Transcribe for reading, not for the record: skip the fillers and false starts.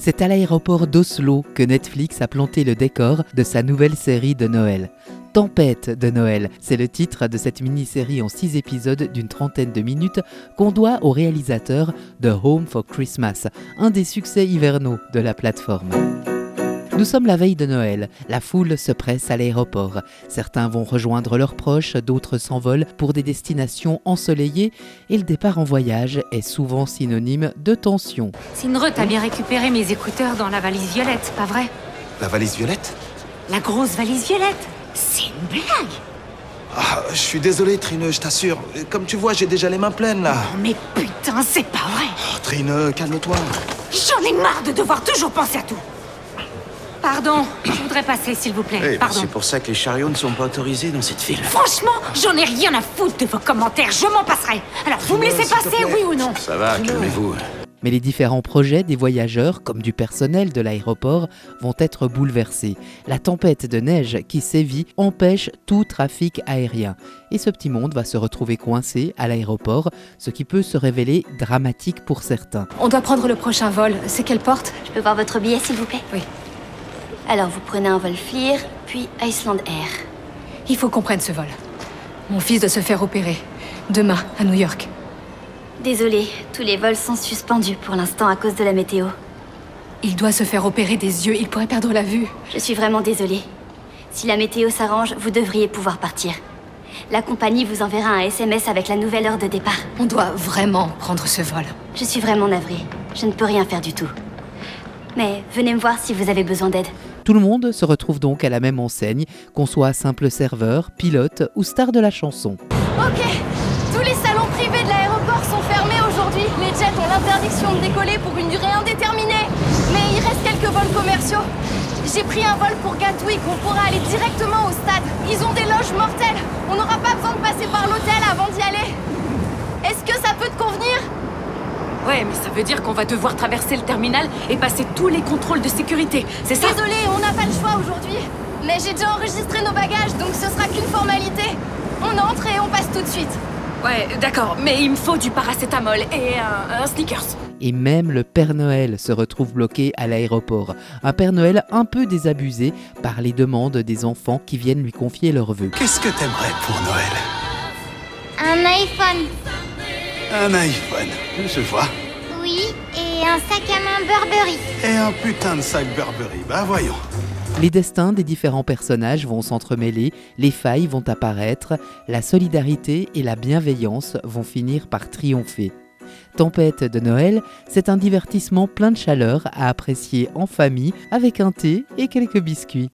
C'est à l'aéroport d'Oslo que Netflix a planté le décor de sa nouvelle série de Noël. Tempête de Noël, c'est le titre de cette mini-série en 6 épisodes d'une trentaine de minutes qu'on doit au réalisateur de Home for Christmas, un des succès hivernaux de la plateforme. Nous sommes la veille de Noël, la foule se presse à l'aéroport. Certains vont rejoindre leurs proches, d'autres s'envolent pour des destinations ensoleillées et le départ en voyage est souvent synonyme de tension. Sinre, t'as bien récupéré mes écouteurs dans la valise violette, pas vrai? La valise violette? La grosse valise violette? C'est une blague! Ah, je suis désolé, Trine, je t'assure. Comme tu vois, j'ai déjà les mains pleines, là. Oh, mais putain, c'est pas vrai! Oh, Trine, calme-toi. J'en ai marre de devoir toujours penser à tout! Pardon, je voudrais passer, s'il vous plaît. Eh, Pardon. c'est pour ça que les chariots ne sont pas autorisés dans cette ville. Franchement, j'en ai rien à foutre de vos commentaires, je m'en passerai. Alors, vous me laissez s'il te passer, plaît. oui ou non? Ça va, calmez-vous. Mais les différents projets des voyageurs, comme du personnel de l'aéroport, vont être bouleversés. La tempête de neige qui sévit empêche tout trafic aérien. Et ce petit monde va se retrouver coincé à l'aéroport, ce qui peut se révéler dramatique pour certains. On doit prendre le prochain vol. C'est quelle porte? Je peux voir votre billet, s'il vous plaît? Oui. Alors, vous prenez un vol Flyr, puis Iceland Air. Il faut qu'on prenne ce vol. Mon fils doit se faire opérer. Demain, à New York. Désolée, tous les vols sont suspendus pour l'instant à cause de la météo. Il doit se faire opérer des yeux, il pourrait perdre la vue. Je suis vraiment désolée. Si la météo s'arrange, vous devriez pouvoir partir. La compagnie vous enverra un SMS avec la nouvelle heure de départ. On doit vraiment prendre ce vol. Je suis vraiment navrée. Je ne peux rien faire du tout. Mais venez me voir si vous avez besoin d'aide. Tout le monde se retrouve donc à la même enseigne, qu'on soit simple serveur, pilote ou star de la chanson. Ok, tous les salons privés de l'aéroport sont fermés aujourd'hui. Les jets ont l'interdiction de décoller pour une durée indéterminée. Mais il reste quelques vols commerciaux. J'ai pris un vol pour Gatwick, on pourra aller directement au stade. Ils ont des loges mortelles. On n'aura pas besoin de passer par l'hôtel avant d'y aller. Est-ce que ça peut te convenir? Ouais, mais ça veut dire qu'on va devoir traverser le terminal et passer tous les contrôles de sécurité, c'est ça? Désolée, on n'a pas le choix aujourd'hui. Mais j'ai déjà enregistré nos bagages, donc ce sera qu'une formalité. On entre et on passe tout de suite. Ouais, d'accord, mais il me faut du paracétamol et un Snickers. Et même le Père Noël se retrouve bloqué à l'aéroport. Un Père Noël un peu désabusé par les demandes des enfants qui viennent lui confier leurs vœux. Qu'est-ce que t'aimerais pour Noël? Un iPhone, Un iPhone, je vois. oui, et un sac à main Burberry. Et un putain de sac Burberry, bah voyons. Les destins des différents personnages vont s'entremêler, les failles vont apparaître, la solidarité et la bienveillance vont finir par triompher. Tempête de Noël, c'est un divertissement plein de chaleur à apprécier en famille avec un thé et quelques biscuits.